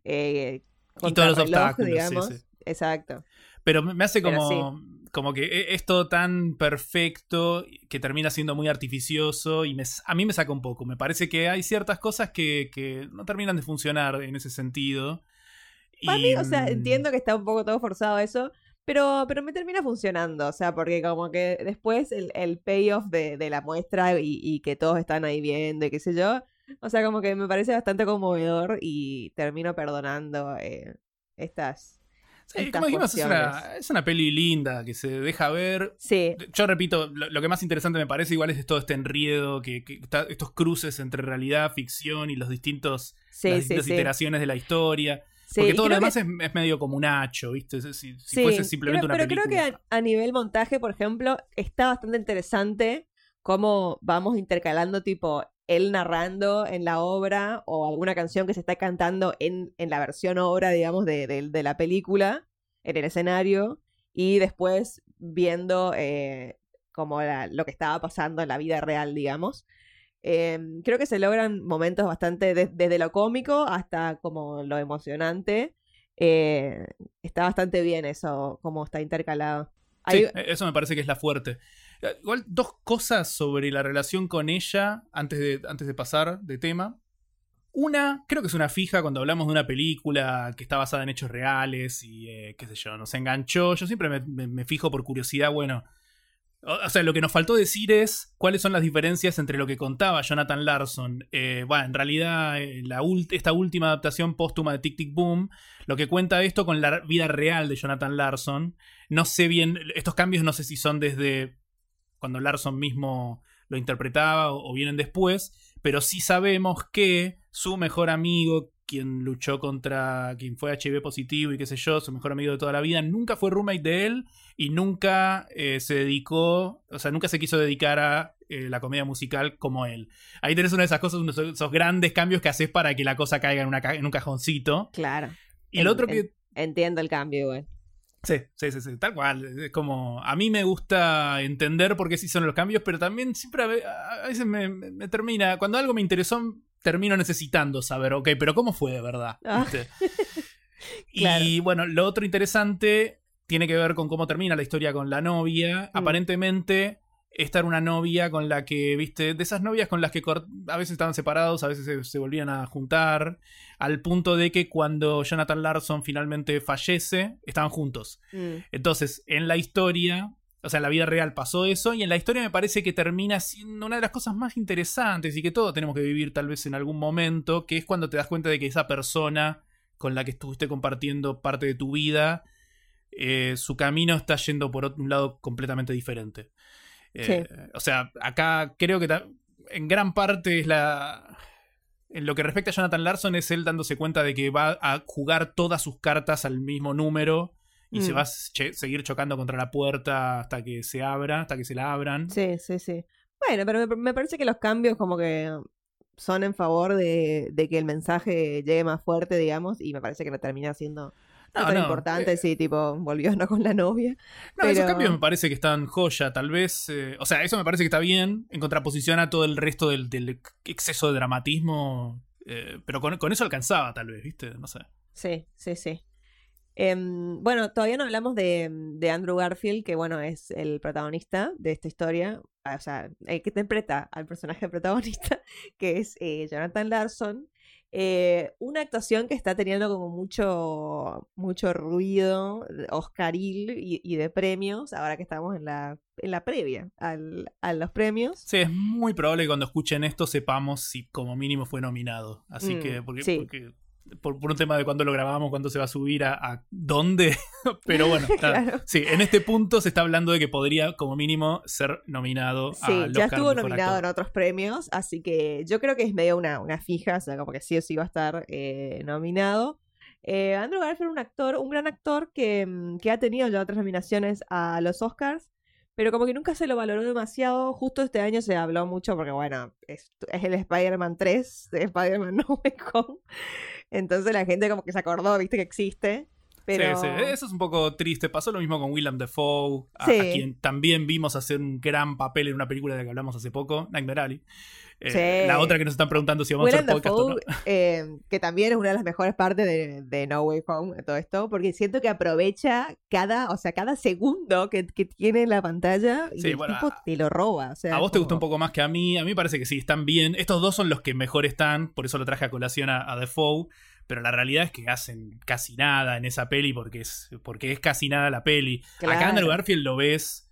y todos los obstáculos, digamos. Sí. Exacto. Pero me hace como que es todo tan perfecto que termina siendo muy artificioso y a mí me saca un poco. Me parece que hay ciertas cosas que no terminan de funcionar en ese sentido. Para mí, o sea, entiendo que está un poco todo forzado eso, pero me termina funcionando, o sea, porque como que después el payoff de la muestra y que todos están ahí viendo y qué sé yo, o sea, como que me parece bastante conmovedor y termino perdonando estas... Sí, como dijimos, es una peli linda que se deja ver. Sí. Yo repito, lo que más interesante me parece igual es todo este enredo, estos cruces entre realidad, ficción y las distintas iteraciones de la historia. Sí, porque todo lo demás es medio como un hacho, ¿viste? Si fuese simplemente una película. Pero creo que a nivel montaje, por ejemplo, está bastante interesante cómo vamos intercalando tipo él narrando en la obra o alguna canción que se está cantando en la versión obra, digamos, de la película, en el escenario, y después viendo como lo que estaba pasando en la vida real, digamos. Creo que se logran momentos bastante desde lo cómico hasta como lo emocionante. Está bastante bien eso, cómo está intercalado. Sí, eso me parece que es la fuerte. Igual, dos cosas sobre la relación con ella antes de pasar de tema. Una, creo que es una fija cuando hablamos de una película que está basada en hechos reales y qué sé yo, nos enganchó. Yo siempre me fijo por curiosidad, bueno, o sea, lo que nos faltó decir es cuáles son las diferencias entre lo que contaba Jonathan Larson. Bueno, en realidad, esta última adaptación póstuma de Tic Tic Boom, lo que cuenta esto con la vida real de Jonathan Larson. No sé bien, estos cambios no sé si son desde cuando Larson mismo lo interpretaba o vienen después, pero sí sabemos que su mejor amigo, quien fue HIV positivo y qué sé yo, su mejor amigo de toda la vida, nunca fue roommate de él y nunca se dedicó, o sea, nunca se quiso dedicar a la comedia musical como él. Ahí tenés una de esas cosas, esos grandes cambios que haces para que la cosa caiga en un cajoncito. Claro. Y lo otro que... Entiendo el cambio igual. Sí, tal cual. Es como, a mí me gusta entender por qué sí son los cambios, pero también siempre a veces me termina, cuando algo me interesó, termino necesitando saber, ok, pero ¿cómo fue de verdad? ¿Viste? Claro. Y bueno, lo otro interesante tiene que ver con cómo termina la historia con la novia. Aparentemente, esta era una novia con la que, viste, de esas novias con las que a veces estaban separados, a veces se volvían a juntar, al punto de que cuando Jonathan Larson finalmente fallece, estaban juntos. Entonces, en la historia, o sea, en la vida real pasó eso, y en la historia me parece que termina siendo una de las cosas más interesantes y que todos tenemos que vivir tal vez en algún momento, que es cuando te das cuenta de que esa persona con la que estuviste compartiendo parte de tu vida, su camino está yendo por un lado completamente diferente. Sí. O sea, acá creo que en gran parte es en lo que respecta a Jonathan Larson es él dándose cuenta de que va a jugar todas sus cartas al mismo número y se va a seguir chocando contra la puerta hasta que se abra, hasta que se la abran. Sí. Bueno, pero me parece que los cambios como que son en favor de que el mensaje llegue más fuerte, digamos, y me parece que lo termina siendo tan importante, sí, tipo, volvió no con la novia. No, pero esos cambios me parece que están joya, tal vez. O sea, eso me parece que está bien, en contraposición a todo el resto del exceso de dramatismo. Pero con eso alcanzaba, tal vez, ¿viste? No sé. Sí. Bueno, todavía no hablamos de Andrew Garfield, que bueno, es el protagonista de esta historia. O sea, el que interpreta al personaje protagonista, que es Jonathan Larson. Una actuación que está teniendo como mucho ruido oscaril y de premios, ahora que estamos en la previa a los premios. Sí, es muy probable que cuando escuchen esto sepamos si como mínimo fue nominado. Así que, porque por un tema de cuándo lo grabamos, cuándo se va a subir, a dónde. Pero bueno, Claro. Sí, en este punto se está hablando de que podría como mínimo ser nominado Sí, al ya Oscar estuvo Mejor nominado Actor. en otros premios, así que yo creo que es medio una fija, o sea, como que sí o sí va a estar nominado. Andrew Garfield, un gran actor que ha tenido ya otras nominaciones a los Oscars, pero como que nunca se lo valoró demasiado. Justo este año se habló mucho porque, bueno, es el Spider-Man 3 de Spider-Man No Way Home. Entonces la gente como que se acordó, viste que existe. Pero... Sí, eso es un poco triste. Pasó lo mismo con Willem Dafoe, a quien también vimos hacer un gran papel en una película de la que hablamos hace poco, Nightmare Alley. La otra que nos están preguntando si vamos a hacer podcast o no. Que también es una de las mejores partes de No Way Home, de todo esto, porque siento que aprovecha cada segundo que tiene en la pantalla y el tipo te lo roba. O sea, a vos te gustó un poco más que a mí me parece que sí, están bien. Estos dos son los que mejor están, por eso lo traje a colación a Dafoe. Pero la realidad es que hacen casi nada en esa peli porque es casi nada la peli. Claro. Acá Andrew Garfield lo ves.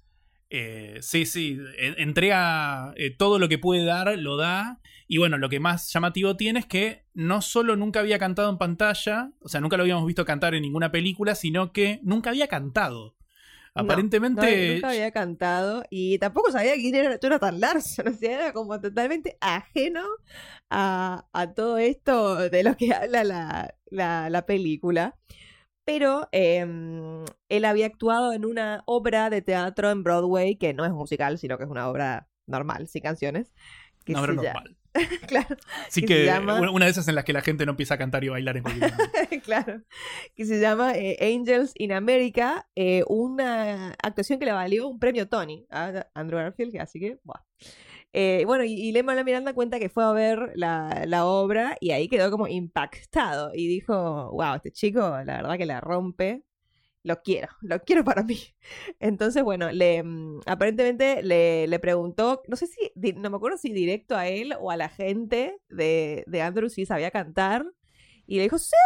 Entrega todo lo que puede dar, lo da. Y bueno, lo que más llamativo tiene es que no solo nunca había cantado en pantalla, o sea, nunca lo habíamos visto cantar en ninguna película, sino que nunca había cantado. Aparentemente. Nunca había cantado y tampoco sabía quién era Jonathan Larson. O sea, era como totalmente ajeno a todo esto de lo que habla la película. Pero él había actuado en una obra de teatro en Broadway que no es musical, sino que es una obra normal, sin canciones. Una obra normal. Claro. Así que una de esas en las que la gente no empieza a cantar y bailar en cualquier momento. Claro. Que se llama Angels in America. Una actuación que le valió un premio Tony a Andrew Garfield. Así que, bueno. Bueno, y Lin-Manuel Miranda cuenta que fue a ver la obra y ahí quedó como impactado y dijo, wow, este chico la verdad que la rompe, lo quiero para mí. Entonces, bueno, aparentemente le preguntó, no sé si, no me acuerdo si directo a él o a la gente de Andrew si sabía cantar. Y le dijo, sí.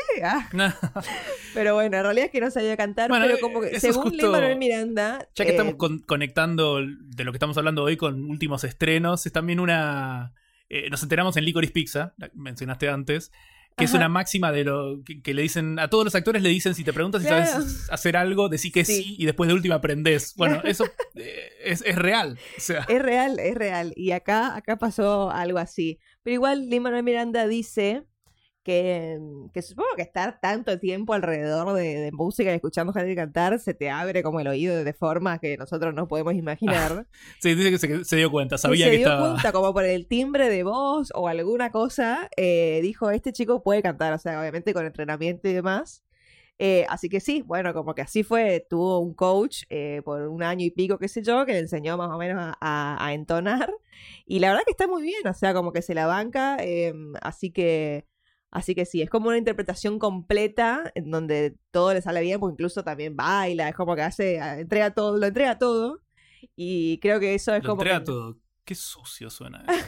Pero bueno, en realidad es que no sabía cantar, bueno, pero como que según justo, Lin-Manuel Miranda... Ya que estamos conectando de lo que estamos hablando hoy con últimos estrenos, es también una... nos enteramos en Licorice Pizza, la mencionaste antes, que es una máxima de lo que le dicen... A todos los actores le dicen, si te preguntas si sabes hacer algo, decí que sí y después de última aprendés. Bueno, eso es real. O sea. Es real. Y acá pasó algo así. Pero igual Lin-Manuel Miranda dice... Que supongo que estar tanto tiempo alrededor de música y escuchando gente cantar se te abre como el oído de formas que nosotros no podemos imaginar. Sí, dice que se dio cuenta, sabía que estaba... Se dio cuenta como por el timbre de voz o alguna cosa, dijo, este chico puede cantar, o sea, obviamente con entrenamiento y demás. Así que sí, bueno, como que así fue, tuvo un coach por 1 año y pico, qué sé yo, que le enseñó más o menos a entonar. Y la verdad que está muy bien, o sea, como que se la banca, Así que sí, es como una interpretación completa en donde todo le sale bien, porque incluso también baila, es como que lo entrega todo. Y creo que eso es lo como... entrega todo. Qué sucio suena eso.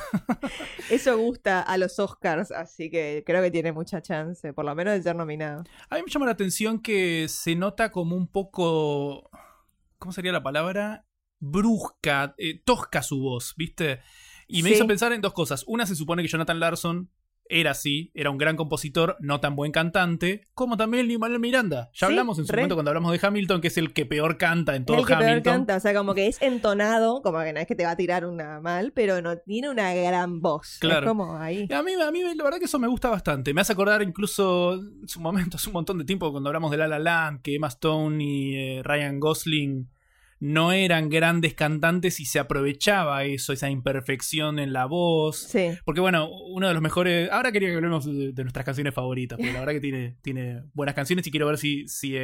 Eso gusta a los Oscars, así que creo que tiene mucha chance, por lo menos de ser nominado. A mí me llama la atención que se nota como un poco... ¿Cómo sería la palabra? Brusca, tosca su voz, ¿viste? Y me hizo pensar en 2 cosas. Una, se supone que Jonathan Larson... era así, era un gran compositor, no tan buen cantante, como también Lin-Manuel Miranda. Ya hablamos en su momento cuando hablamos de Hamilton, que es el que peor canta en todo Hamilton. El que peor canta, o sea, como que es entonado, como que no es que te va a tirar una mal, pero no tiene una gran voz. Claro. Es como ahí. A mí la verdad que eso me gusta bastante. Me hace acordar incluso en su momento, hace un montón de tiempo, cuando hablamos de La La Land, que Emma Stone y Ryan Gosling no eran grandes cantantes y se aprovechaba eso, esa imperfección en la voz. Sí. Porque bueno, uno de los mejores... Ahora quería que hablemos de nuestras canciones favoritas, porque la verdad que tiene buenas canciones y quiero ver si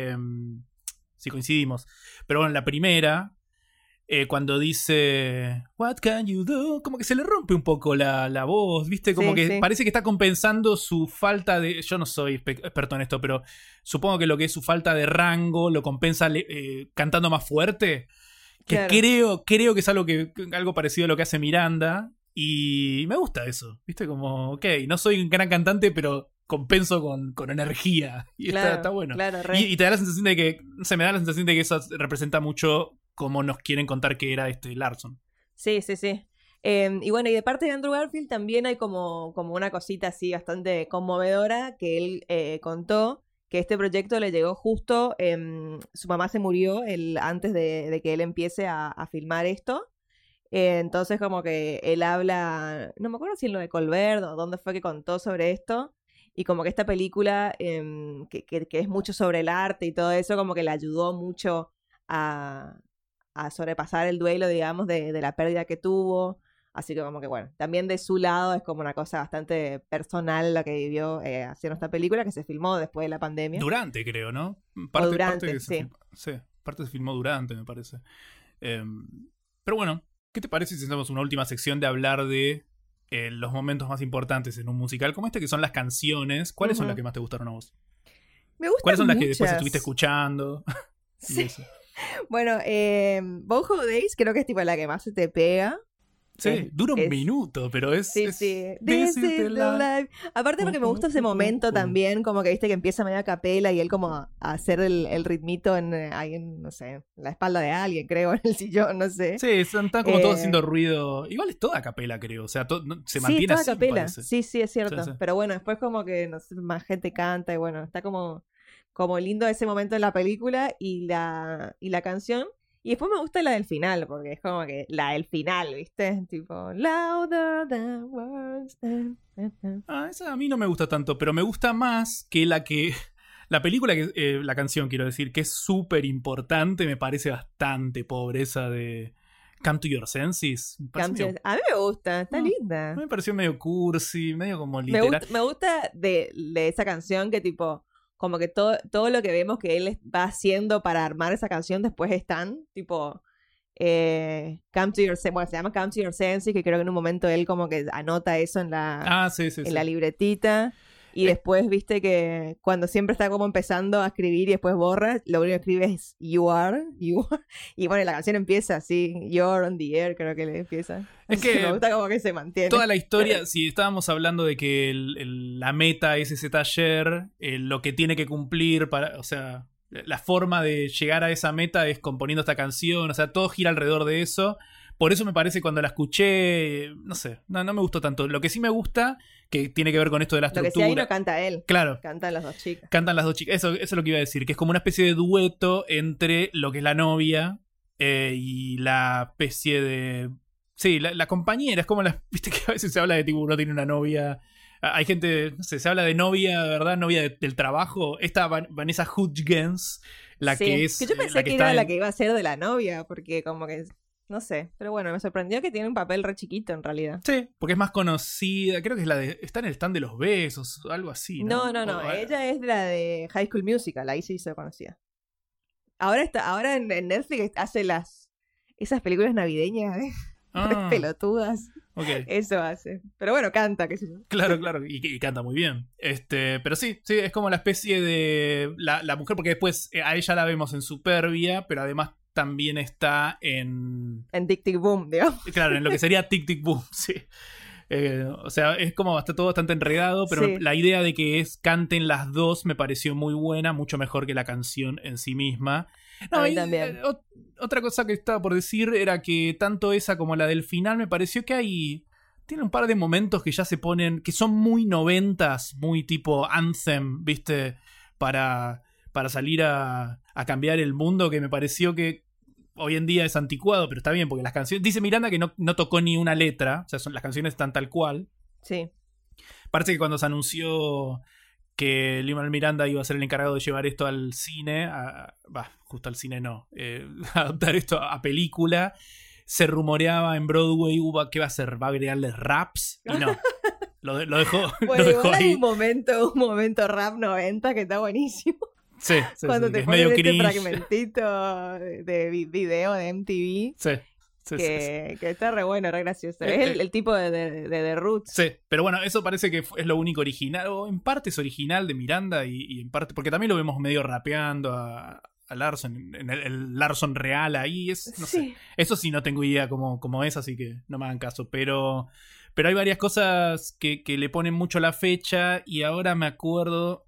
coincidimos. Pero bueno, la primera, cuando dice What can you do? Como que se le rompe un poco la voz, ¿viste? Como que parece que está compensando su falta de... Yo no soy experto en esto, pero supongo que lo que es su falta de rango lo compensa cantando más fuerte. Que claro. creo que es algo parecido a lo que hace Miranda. Y me gusta eso, ¿viste? Como, ok, no soy un gran cantante, pero compenso con energía. Y claro, está bueno. Claro, y te da la sensación de que... me da la sensación de que eso representa mucho como nos quieren contar que era Larson. Sí. Y bueno, y de parte de Andrew Garfield también hay como una cosita así bastante conmovedora que él contó, que este proyecto le llegó justo, su mamá se murió antes de que él empiece a filmar esto. Entonces como que él habla, no me acuerdo si en lo de Colbert o dónde fue que contó sobre esto, y como que esta película que es mucho sobre el arte y todo eso, como que le ayudó mucho a sobrepasar el duelo, digamos, de la pérdida que tuvo. Así que como que bueno, también de su lado es como una cosa bastante personal lo que vivió haciendo esta película, que se filmó después de la pandemia. Durante, creo, ¿no? Durante, sí. Parte se filmó durante, me parece. Pero bueno, ¿qué te parece si hacemos una última sección de hablar de los momentos más importantes en un musical como este, que son las canciones? ¿Cuáles son las que más te gustaron a vos? Me gustan ¿Cuáles son muchas. Las que después estuviste escuchando? Sí. Bueno, Boho Days creo que es tipo la que más se te pega. Sí, dura un minuto, pero es... Sí. This is the life. Aparte porque me gusta ese momento también, como que viste que empieza medio a capela y él como a hacer el ritmito ahí en, no sé, la espalda de alguien, creo, en el sillón, no sé. Sí, están como todos haciendo ruido. Igual es toda a capela, creo. O sea, se mantiene toda así, capela. parece. Sí, es cierto. Sí. Pero bueno, después como que no sé, más gente canta y bueno, está como lindo ese momento en la película y la canción. Y después me gusta la del final, porque es como que la del final, ¿viste? Tipo, louder than words. Esa a mí no me gusta tanto, pero me gusta más que la película, la canción, quiero decir, que es súper importante, me parece bastante pobre, esa de Come to Your Senses. A mí me gusta, está linda. Me pareció medio cursi, medio como literal. Me gusta de esa canción que tipo... Como que todo lo que vemos que él va haciendo para armar esa canción después están, tipo, Come to Your Senses, bueno, se llama Come to Your Senses, que creo que en un momento él como que anota eso en la, Sí. la libretita. Y después, viste que cuando siempre está como empezando a escribir y después borra, lo único que escribe es you are. Y bueno, la canción empieza así, You're on the air, creo que le empieza. Es que me gusta como que se mantiene. Toda la historia, si estábamos hablando de que la meta es ese taller, lo que tiene que cumplir o sea, la forma de llegar a esa meta es componiendo esta canción, o sea, todo gira alrededor de eso. Por eso me parece cuando la escuché, no sé, no me gustó tanto. Lo que sí me gusta, que tiene que ver con esto de la estructura. Lo que sí ahí no canta él. Claro. Cantan las dos chicas. Cantan las dos chicas. Eso es lo que iba a decir, que es como una especie de dueto entre lo que es la novia y la especie de... Sí, la compañera. Es como viste que a veces se habla de tipo, uno tiene una novia... Hay gente, no sé, se habla de novia, ¿verdad? Novia del trabajo. Esta Vanessa Hudgens, la que es... Que yo pensé que era la que iba a ser de la novia, porque como que... No sé, pero bueno, me sorprendió que tiene un papel re chiquito en realidad. Sí, porque es más conocida, creo que es la de... Está en el stand de los besos, algo así, ¿no? No, ella es la de High School Musical, ahí sí se conocía. Ahora en Netflix hace esas películas navideñas, pelotudas. Okay. Eso hace. Pero bueno, canta, qué sé yo. Claro, y canta muy bien. Pero sí, es como la especie de... La mujer, porque después a ella la vemos en Superbia, pero además también está en Tic Tic Boom, digamos. Claro, en lo que sería Tic Tic Boom, sí. O sea, es como está todo bastante enredado, pero sí. La idea de que canten las dos me pareció muy buena, mucho mejor que la canción en sí misma. No, a mí también. Otra cosa que estaba por decir era que tanto esa como la del final me pareció que tiene un par de momentos que ya se ponen, que son muy noventas, muy tipo Anthem, ¿viste? Para salir a cambiar el mundo, que me pareció que hoy en día es anticuado, pero está bien, porque las canciones... Dice Miranda que no tocó ni una letra, o sea, las canciones están tal cual. Sí. Parece que cuando se anunció que Lin-Manuel Miranda iba a ser el encargado de llevar esto al cine, justo al cine no, adaptar esto a película, se rumoreaba en Broadway que va a hacer, va a agregarle raps, y no. Lo dejó, bueno, lo dejó ahí. Hay un momento rap 90 que está buenísimo. Sí, cuando te es ponen medio este cringe. fragmentito de video de MTV. Sí. Que está re bueno, re gracioso. Es el tipo de The Roots. Sí, pero bueno, eso parece que es lo único original, o en parte es original de Miranda y en parte, porque también lo vemos medio rapeando a Larson, en el Larson real ahí, no sé. Eso sí no tengo idea cómo es, así que no me hagan caso, pero hay varias cosas que le ponen mucho la fecha y ahora me acuerdo...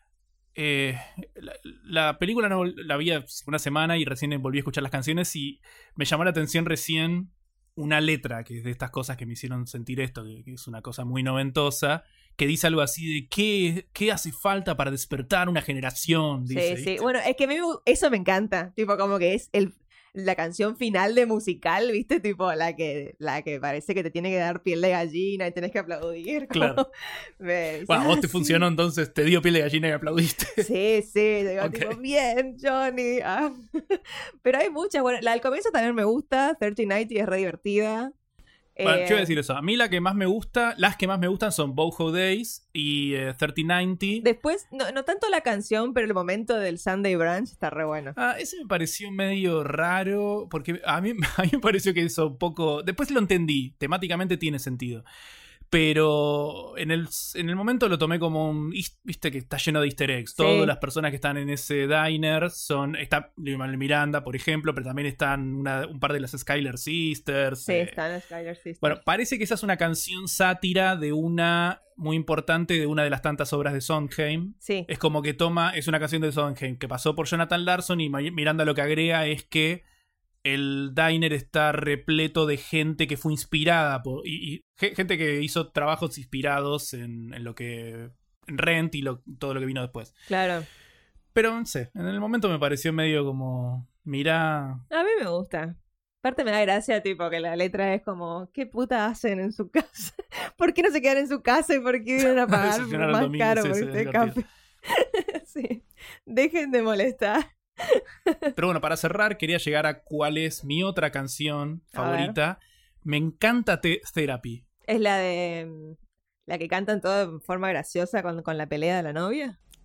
la película no la vi hace una semana y recién volví a escuchar las canciones y me llamó la atención recién una letra que es de estas cosas que me hicieron sentir esto, que es una cosa muy noventosa, que dice algo así de ¿qué hace falta para despertar una generación? Dice, sí. ¿viste? Bueno, es que a mí eso me encanta, tipo como que es la canción final de musical, ¿viste? Tipo la que parece que te tiene que dar piel de gallina y tenés que aplaudir. Claro. Bueno, vos te funcionó, entonces te dio piel de gallina y aplaudiste. Sí, digo, okay. Tipo, bien, Johnny. Pero hay muchas, bueno, la del comienzo también me gusta, 3090 es re divertida. Bueno, yo iba a decir eso. A mí las que más me gustan son Boho Days y 3090. Después, no tanto la canción, pero el momento del Sunday Brunch está re bueno. Ese me pareció medio raro, porque a mí me pareció que eso un poco... Después lo entendí, temáticamente tiene sentido. Pero en el momento lo tomé como viste que está lleno de easter eggs. Sí. Todas las personas que están en ese diner está Lin-Manuel Miranda, por ejemplo, pero también están un par de las Skylar Sisters. Sí, están las Skylar Sisters. Bueno, parece que esa es una canción sátira de muy importante de una de las tantas obras de Sondheim. Sí. Es como que es una canción de Sondheim que pasó por Jonathan Larson y Miranda lo que agrega es que el diner está repleto de gente que fue inspirada y gente que hizo trabajos inspirados en lo que... en Rent y todo lo que vino después. Claro. Pero no sé, en el momento me pareció medio como... Mirá... A mí me gusta. Aparte me da gracia, tipo, que la letra es como... ¿Qué puta hacen en su casa? ¿Por qué no se quedan en su casa y por qué vienen a pagar más domingo, caro por este café? Sí. Dejen de molestar. Pero bueno, para cerrar, quería llegar a cuál es mi otra canción favorita. Me encanta Therapy. ¿Es la que cantan todo de forma graciosa con la pelea de la novia?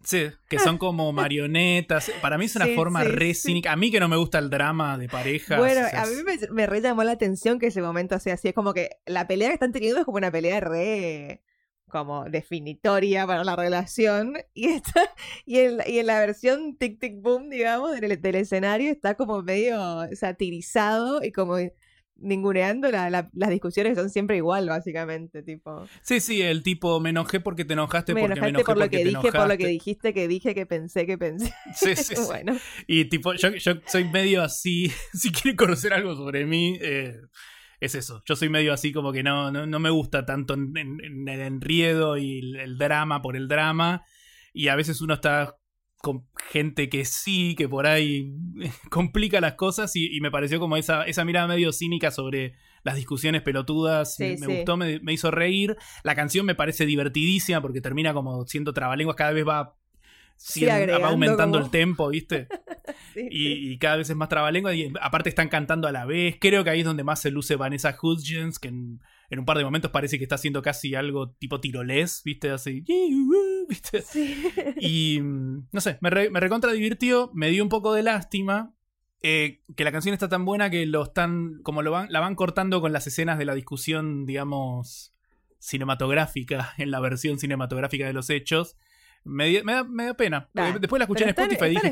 Sí, que son como marionetas. Para mí es una forma re cínica. A mí que no me gusta el drama de parejas. Bueno, a mí me re llamó la atención que ese momento sea así. Es como que la pelea que están teniendo es como una pelea re como definitoria para la relación. Y en la versión Tic Tic Boom, digamos, del escenario está como medio satirizado y como ninguneando las discusiones que son siempre igual, básicamente, tipo. Sí, el tipo, me enojé porque te enojaste, me porque me enojé por lo porque que te dije, enojaste. por lo que dijiste, que dije, que pensé. Sí. Bueno. Y tipo, yo soy medio así, si quieren conocer algo sobre mí, es eso. Yo soy medio así como que no me gusta tanto en el enriedo y el drama por el drama. Y a veces uno está con gente que sí, que por ahí complica las cosas y me pareció como esa mirada medio cínica sobre las discusiones pelotudas. Sí, me gustó, me hizo reír. La canción me parece divertidísima porque termina como siendo trabalenguas, cada vez va aumentando como el tempo, ¿viste? Sí. Y cada vez es más trabalengua y aparte están cantando a la vez. Creo que ahí es donde más se luce Vanessa Hudgens, que en un par de momentos parece que está haciendo casi algo tipo tirolés, ¿viste? Así, ¿viste? Sí. Y no sé, me recontra divirtió, me dio un poco de lástima que la canción está tan buena que la van cortando con las escenas de la discusión, digamos, cinematográfica, en la versión cinematográfica de los hechos. Me da pena. Después la escuché en Spotify y dije,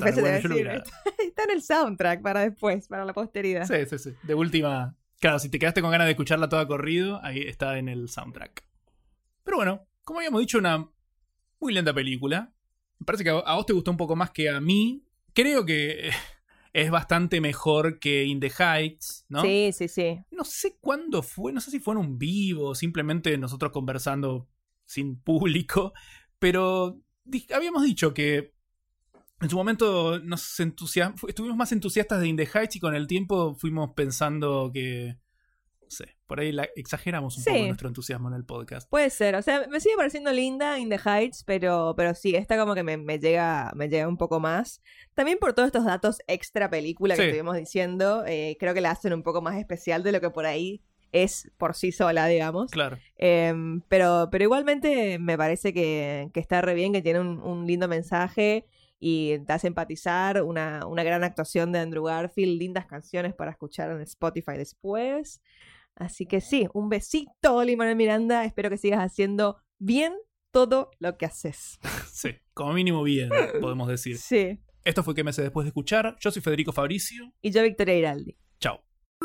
está en el soundtrack para después, para la posteridad. Sí. De última, claro, si te quedaste con ganas de escucharla toda corrido, ahí está en el soundtrack. Pero bueno, como habíamos dicho, una muy linda película. Me parece que a vos te gustó un poco más que a mí. Creo que es bastante mejor que In the Heights, ¿no? Sí. No sé cuándo fue, no sé si fue en un vivo, simplemente nosotros conversando sin público. Pero habíamos dicho que en su momento estuvimos más entusiastas de In the Heights y con el tiempo fuimos pensando que, no sé, por ahí exageramos un poco nuestro entusiasmo en el podcast. Puede ser, o sea, me sigue pareciendo linda In the Heights, pero sí, esta como que me llega un poco más. También por todos estos datos extra película que estuvimos diciendo, creo que la hacen un poco más especial de lo que por ahí es por sí sola, digamos. Claro. Pero igualmente me parece que está re bien, que tiene un lindo mensaje y te hace empatizar, una gran actuación de Andrew Garfield, lindas canciones para escuchar en Spotify después. Así que sí, un besito, Lin-Manuel Miranda. Espero que sigas haciendo bien todo lo que haces. Sí, como mínimo bien, podemos decir. Sí. Esto fue ¿Qué me hace después de escuchar? Yo soy Federico Fabricio. Y yo, Victoria Iraldi. Chao.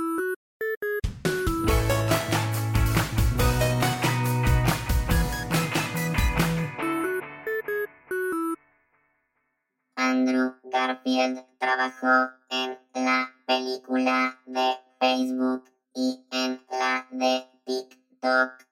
Andrew Garfield trabajó en la película de Facebook y en la de TikTok.